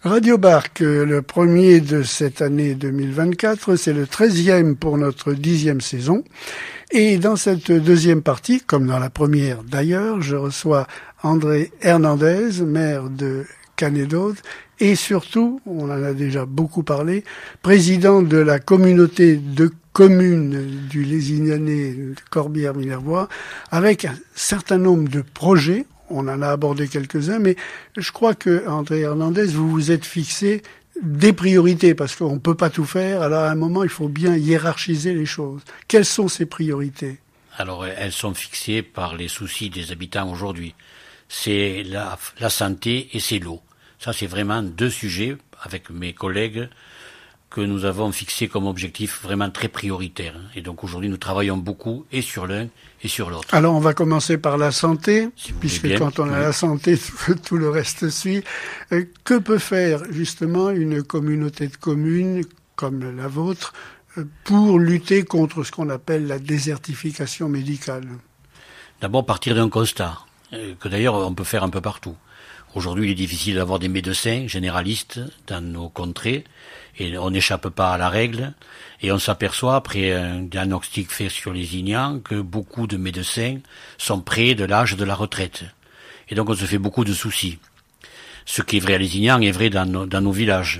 Radio Barque, le premier de cette année 2024, c'est le 13e pour notre 10e saison. Et dans cette deuxième partie, comme dans la première d'ailleurs, je reçois André Hernandez, maire de Canet-d'Aude, et surtout, on en a déjà beaucoup parlé, président de la communauté de communes du Lézignanais de Corbières-Minervois, avec un certain nombre de projets. On en a abordé quelques-uns, mais je crois que, André Hernandez, vous vous êtes fixé des priorités, parce qu'on ne peut pas tout faire. Alors, à un moment, il faut bien hiérarchiser les choses. Quelles sont ces priorités? Alors, elles sont fixées par les soucis des habitants aujourd'hui. C'est la santé et c'est l'eau. Ça, c'est vraiment deux sujets, avec mes collègues, que nous avons fixés comme objectif vraiment très prioritaire. Et donc, aujourd'hui, nous travaillons beaucoup et sur l'un et sur l'autre. Alors, on va commencer par la santé, puisque quand on a la santé, tout le reste suit. Que peut faire, justement, une communauté de communes comme la vôtre pour lutter contre ce qu'on appelle la désertification médicale? D'abord, partir d'un constat, que d'ailleurs, on peut faire un peu partout. Aujourd'hui, il est difficile d'avoir des médecins généralistes dans nos contrées et on n'échappe pas à la règle. Et on s'aperçoit, après un diagnostic fait sur Lézignan, que beaucoup de médecins sont près de l'âge de la retraite. Et donc, on se fait beaucoup de soucis. Ce qui est vrai à Lézignan est vrai dans nos villages.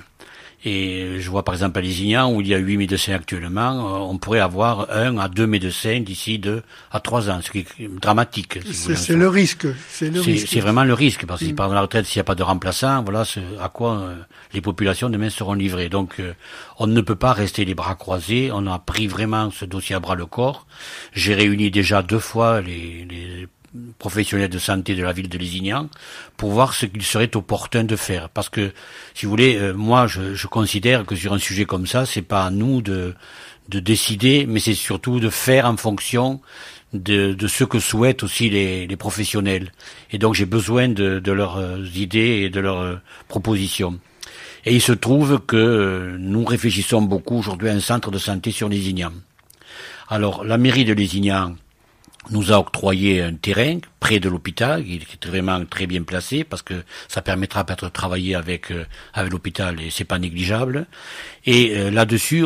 Et je vois par exemple à Lézignan, où il y a 8 médecins actuellement, on pourrait avoir 1 à 2 médecins d'ici 2 à 3 ans, ce qui est dramatique. C'est le risque. C'est vraiment le risque, parce que par la retraite, s'il n'y a pas de remplaçant, voilà à quoi les populations demain seront livrées. Donc, on ne peut pas rester les bras croisés. On a pris vraiment ce dossier à bras le corps. J'ai réuni déjà 2 fois les professionnels de santé de la ville de Lézignan pour voir ce qu'il serait opportun de faire. Parce que, si vous voulez, moi, je considère que sur un sujet comme ça, c'est pas à nous de décider, mais c'est surtout de faire en fonction de ce que souhaitent aussi les professionnels. Et donc, j'ai besoin de leurs idées et de leurs propositions. Et il se trouve que nous réfléchissons beaucoup aujourd'hui à un centre de santé sur Lézignan. Alors, la mairie de Lézignan nous a octroyé un terrain près de l'hôpital, qui est vraiment très bien placé, parce que ça permettra peut-être de travailler avec l'hôpital, et c'est pas négligeable. Et là-dessus,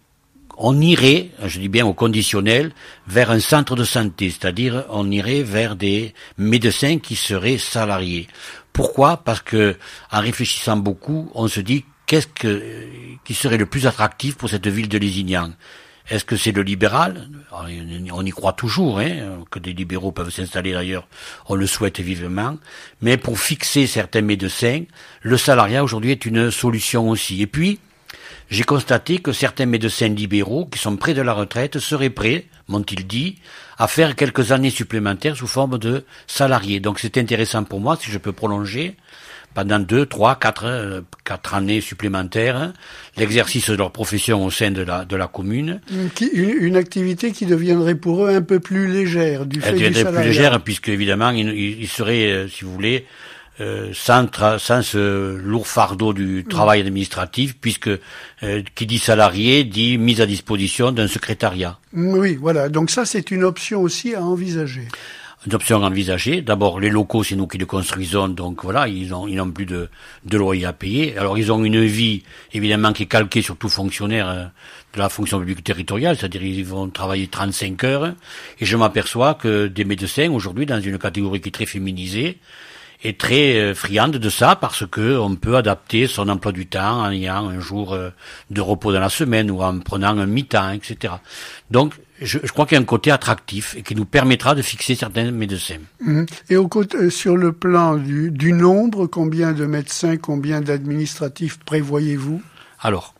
on irait, je dis bien au conditionnel, vers un centre de santé, c'est-à-dire on irait vers des médecins qui seraient salariés. Pourquoi? Parce que, en réfléchissant beaucoup, on se dit qui serait le plus attractif pour cette ville de Lézignan? Est-ce que c'est le libéral? On y croit toujours, que des libéraux peuvent s'installer d'ailleurs, on le souhaite vivement. Mais pour fixer certains médecins, le salariat aujourd'hui est une solution aussi. Et puis, j'ai constaté que certains médecins libéraux qui sont près de la retraite seraient prêts, m'ont-ils dit, à faire quelques années supplémentaires sous forme de salariés. Donc c'est intéressant pour moi, si je peux prolonger pendant 2, 3, 4 années supplémentaires, l'exercice de leur profession au sein de la commune. Une activité qui deviendrait pour eux un peu plus légère du fait du salariat. Elle deviendrait plus légère puisque évidemment ils seraient, si vous voulez, sans ce lourd fardeau du travail administratif, puisque qui dit salarié dit mise à disposition d'un secrétariat. Oui, voilà. Donc ça, c'est une option aussi à envisager. Une option envisagée. D'abord, les locaux, c'est nous qui les construisons, donc voilà, ils n'ont plus de loyer à payer. Alors, ils ont une vie, évidemment, qui est calquée sur tout fonctionnaire de la fonction publique territoriale, c'est-à-dire ils vont travailler 35 heures, et je m'aperçois que des médecins, aujourd'hui, dans une catégorie qui est très féminisée, est très friande de ça, parce que on peut adapter son emploi du temps en ayant un jour de repos dans la semaine, ou en prenant un mi-temps, etc. Donc, je crois qu'il y a un côté attractif et qui nous permettra de fixer certains médecins. Et sur le plan du nombre, combien de médecins, combien d'administratifs prévoyez-vous? Alors,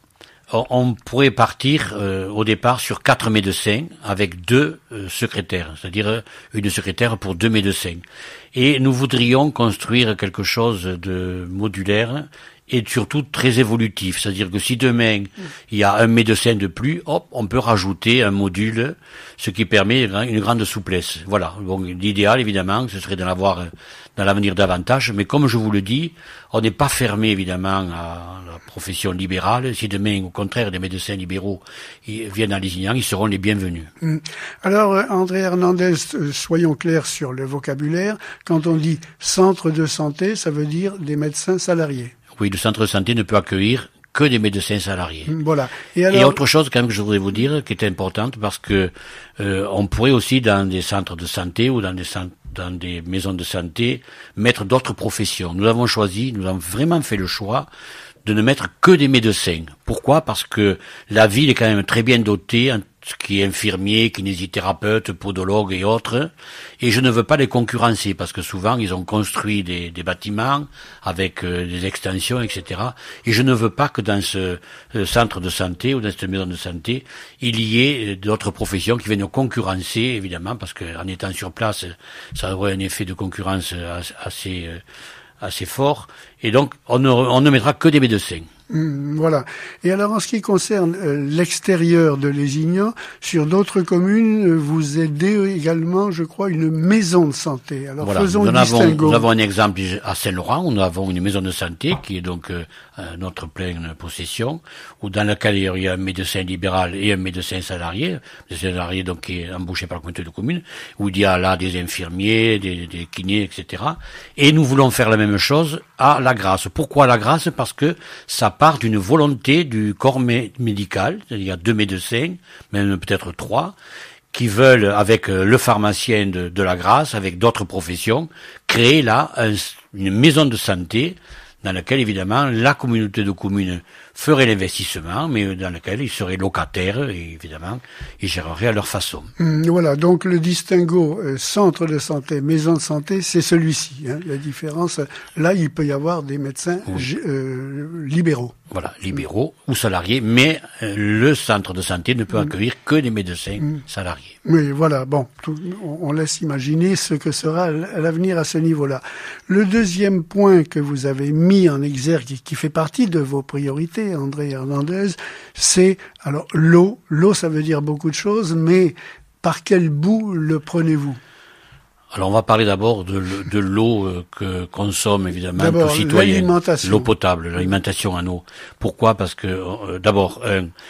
on pourrait partir au départ sur 4 médecins avec 2 secrétaires, c'est-à-dire une secrétaire pour 2 médecins. Et nous voudrions construire quelque chose de modulaire et surtout très évolutif. C'est-à-dire que si demain, il y a un médecin de plus, hop, on peut rajouter un module, ce qui permet une grande souplesse. Voilà. Bon, l'idéal, évidemment, ce serait d'en avoir dans l'avenir davantage, mais comme je vous le dis, on n'est pas fermé, évidemment, à la profession libérale. Si demain, au contraire, des médecins libéraux viennent à Lézignan, ils seront les bienvenus. Alors, André Hernandez, soyons clairs sur le vocabulaire. Quand on dit centre de santé, ça veut dire des médecins salariés. Oui, le centre de santé ne peut accueillir que des médecins salariés. Voilà. Et autre chose quand même que je voudrais vous dire, qui est importante, parce que on pourrait aussi dans des centres de santé ou dans des maisons de santé mettre d'autres professions. Nous avons vraiment fait le choix de ne mettre que des médecins. Pourquoi? Parce que la ville est quand même très bien dotée, ce qui est infirmier, kinésithérapeute, podologue et autres, et je ne veux pas les concurrencer, parce que souvent ils ont construit des bâtiments avec des extensions, etc. Et je ne veux pas que dans ce centre de santé ou dans cette maison de santé, il y ait d'autres professions qui viennent concurrencer, évidemment, parce qu'en étant sur place, ça aurait un effet de concurrence assez fort, et donc on ne mettra que des médecins. Voilà. Et alors, en ce qui concerne l'extérieur de Lézignan, sur d'autres communes, vous aidez également, je crois, une maison de santé. Alors, voilà, faisons le distinguo. Nous avons un exemple à Saint-Laurent, où nous avons une maison de santé qui est donc notre pleine possession, où dans laquelle il y a un médecin libéral et un médecin salarié, donc qui est embauché par la communauté de communes, où il y a là des infirmiers, des kinés, etc. Et nous voulons faire la même chose à La Grasse. Pourquoi La Grasse? Parce que ça part d'une volonté du corps médical, il y a 2 médecins, même peut-être 3, qui veulent, avec le pharmacien de La Grasse, avec d'autres professions, créer là une maison de santé dans laquelle, évidemment, la communauté de communes ferait l'investissement, mais dans laquelle ils seraient locataires, et évidemment, ils géreraient à leur façon. Voilà, donc le distinguo centre de santé, maison de santé, c'est celui-ci. La différence, là, il peut y avoir des médecins libéraux. Voilà, libéraux ou salariés, mais le centre de santé ne peut accueillir que des médecins salariés. Oui, voilà, bon, on laisse imaginer ce que sera l'avenir à ce niveau-là. Le deuxième point que vous avez mis en exergue, qui fait partie de vos priorités, André Hernandez, c'est, alors, l'eau. L'eau, ça veut dire beaucoup de choses, mais par quel bout le prenez-vous? Alors on va parler d'abord de l'eau que consomme évidemment tout citoyen, l'eau potable, l'alimentation en eau. Pourquoi? Parce que d'abord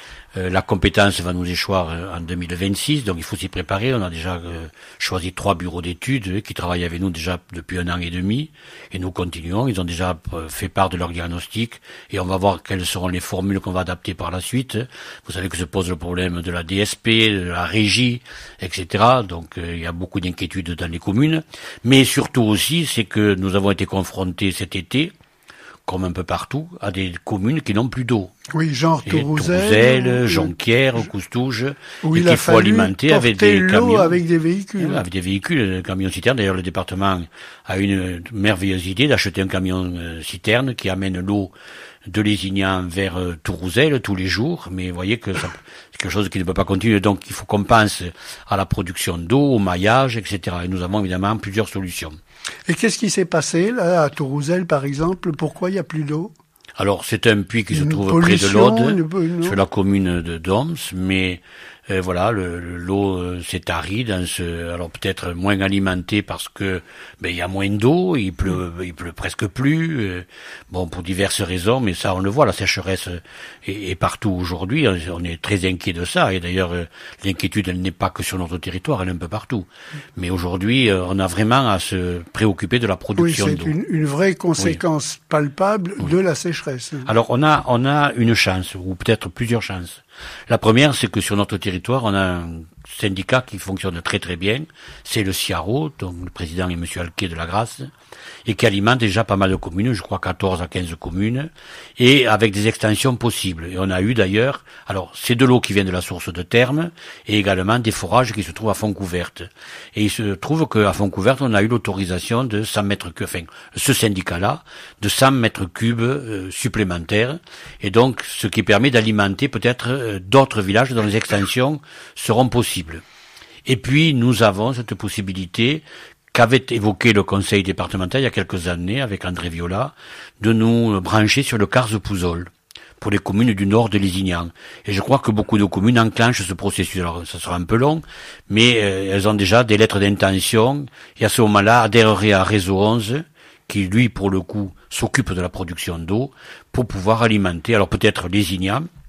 la compétence va nous échoir en 2026, donc il faut s'y préparer. On a déjà choisi 3 bureaux d'études qui travaillent avec nous déjà depuis 1 an et demi, et nous continuons. Ils ont déjà fait part de leur diagnostic, et on va voir quelles seront les formules qu'on va adapter par la suite. Vous savez que se pose le problème de la DSP, de la régie, etc. Donc il y a beaucoup d'inquiétudes dans les communes, mais surtout aussi, c'est que nous avons été confrontés cet été, comme un peu partout, à des communes qui n'ont plus d'eau. Oui, genre Tourouzel, Jonquière, Coustouge, et qu'il faut alimenter avec des camions. Avec des véhicules. Avec des véhicules, camions citernes. D'ailleurs, le département a une merveilleuse idée d'acheter un camion citerne qui amène l'eau de Lézignan vers Tourouzel tous les jours, mais vous voyez que c'est quelque chose qui ne peut pas continuer, donc il faut qu'on pense à la production d'eau, au maillage, etc. Et nous avons évidemment plusieurs solutions. Et qu'est-ce qui s'est passé là à Tourouzel, par exemple? Pourquoi il n'y a plus d'eau? Alors c'est un puits qui se trouve près de l'Aude, sur la commune de Doms, mais voilà, l'eau s'est tarie alors peut-être moins alimentée parce que il y a moins d'eau, il pleut presque plus, bon pour diverses raisons, mais ça on le voit, la sécheresse est partout aujourd'hui, on est très inquiet de ça, et d'ailleurs l'inquiétude elle n'est pas que sur notre territoire, elle est un peu partout. Mais aujourd'hui on a vraiment à se préoccuper de la production d'eau. Oui, c'est une vraie conséquence palpable de la sécheresse. Alors on a une chance, ou peut-être plusieurs chances. La première, c'est que sur notre territoire, on a un syndicat qui fonctionne très très bien, c'est le CIARO, dont le président est monsieur Alquet de La Grasse, et qui alimente déjà pas mal de communes, je crois 14 à 15 communes, et avec des extensions possibles. Et on a eu d'ailleurs, alors c'est de l'eau qui vient de la source de Termes, et également des forages qui se trouvent à Fontcouverte. Et il se trouve qu'à Fontcouverte, on a eu l'autorisation de 100 mètres cubes, enfin, ce syndicat-là, de 100 mètres cubes supplémentaires, et donc ce qui permet d'alimenter peut-être d'autres villages dont les extensions seront possibles. Et puis, nous avons cette possibilité qu'avait évoqué le conseil départemental il y a quelques années avec André Viola, de nous brancher sur le Cars-Pouzol pour les communes du nord de Lézignan. Et je crois que beaucoup de communes enclenchent ce processus. Alors, ça sera un peu long, mais elles ont déjà des lettres d'intention, et à ce moment-là, adhéreraient à Réseau 11, qui, lui, pour le coup, s'occupe de la production d'eau, pour pouvoir alimenter, alors peut-être Lézignan,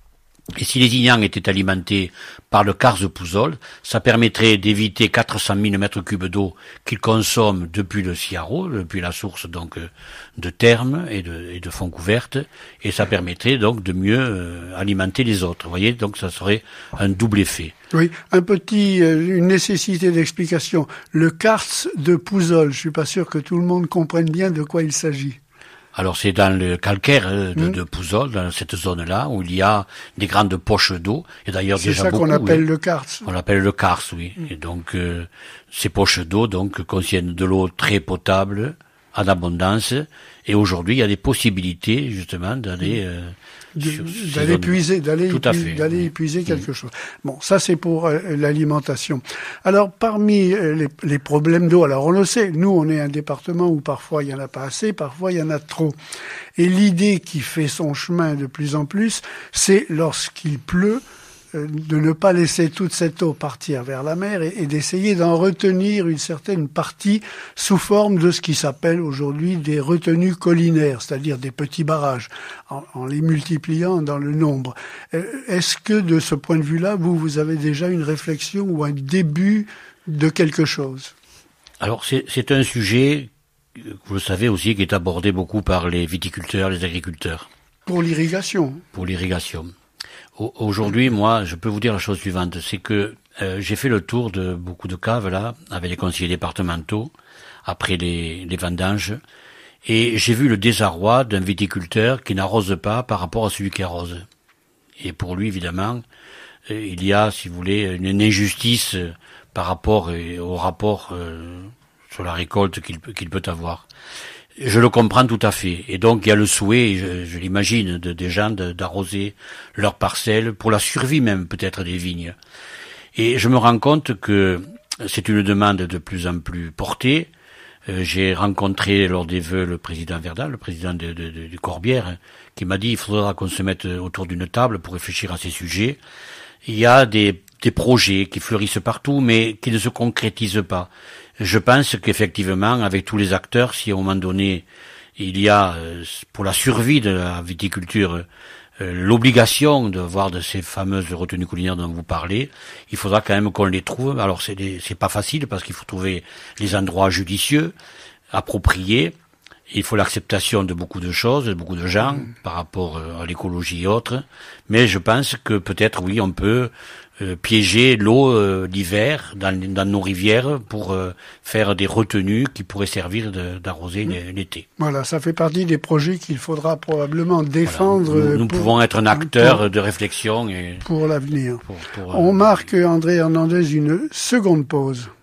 Et si les ignanes étaient alimentés par le Cars de Pouzol, ça permettrait d'éviter 400 000 mètres cubes d'eau qu'ils consomment depuis le Ciarro, depuis la source donc de Termes et de Fontcouverte, et ça permettrait donc de mieux alimenter les autres. Vous voyez, donc ça serait un double effet. Oui, une nécessité d'explication. Le Cars de Pouzol, je suis pas sûr que tout le monde comprenne bien de quoi il s'agit. Alors c'est dans le calcaire de Pouzol, dans cette zone-là, où il y a des grandes poches d'eau. Et d'ailleurs déjà beaucoup. C'est ça qu'on appelle le Cars. On l'appelle le Cars, oui. Et donc ces poches d'eau donc contiennent de l'eau très potable, en abondance. Et aujourd'hui, il y a des possibilités justement d'aller épuiser quelque chose. Bon, ça c'est pour l'alimentation. Alors parmi les problèmes d'eau, alors on le sait, nous on est un département où parfois il y en a pas assez, parfois il y en a trop. Et l'idée qui fait son chemin de plus en plus, c'est lorsqu'il pleut, de ne pas laisser toute cette eau partir vers la mer et d'essayer d'en retenir une certaine partie sous forme de ce qui s'appelle aujourd'hui des retenues collinaires, c'est-à-dire des petits barrages, en les multipliant dans le nombre. Est-ce que de ce point de vue-là, vous avez déjà une réflexion ou un début de quelque chose? Alors c'est un sujet, vous le savez aussi, qui est abordé beaucoup par les viticulteurs, les agriculteurs. Pour l'irrigation. Pour l'irrigation. Aujourd'hui, moi, je peux vous dire la chose suivante, c'est que j'ai fait le tour de beaucoup de caves là, avec les conseillers départementaux, après les vendanges, et j'ai vu le désarroi d'un viticulteur qui n'arrose pas par rapport à celui qui arrose. Et pour lui, évidemment, il y a, si vous voulez, une injustice par rapport au rapport sur la récolte qu'il peut avoir. Je le comprends tout à fait. Et donc, il y a le souhait, je l'imagine, des gens d'arroser leurs parcelles, pour la survie même, peut-être, des vignes. Et je me rends compte que c'est une demande de plus en plus portée. J'ai rencontré lors des vœux le président Verdal, le président du Corbière, qui m'a dit il faudra qu'on se mette autour d'une table pour réfléchir à ces sujets. Il y a des projets qui fleurissent partout, mais qui ne se concrétisent pas. Je pense qu'effectivement, avec tous les acteurs, si à un moment donné, il y a, pour la survie de la viticulture, l'obligation de voir de ces fameuses retenues collinaires dont vous parlez, il faudra quand même qu'on les trouve. Alors c'est pas facile parce qu'il faut trouver les endroits judicieux, appropriés. Il faut l'acceptation de beaucoup de choses, de beaucoup de gens, par rapport à l'écologie et autres. Mais je pense que peut-être, oui, on peut piéger l'eau l'hiver dans nos rivières pour faire des retenues qui pourraient servir d'arroser l'été. Voilà, ça fait partie des projets qu'il faudra probablement défendre. Voilà. Nous pouvons être un acteur de réflexion. Pour l'avenir. On marque, André Hernandez, une seconde pause.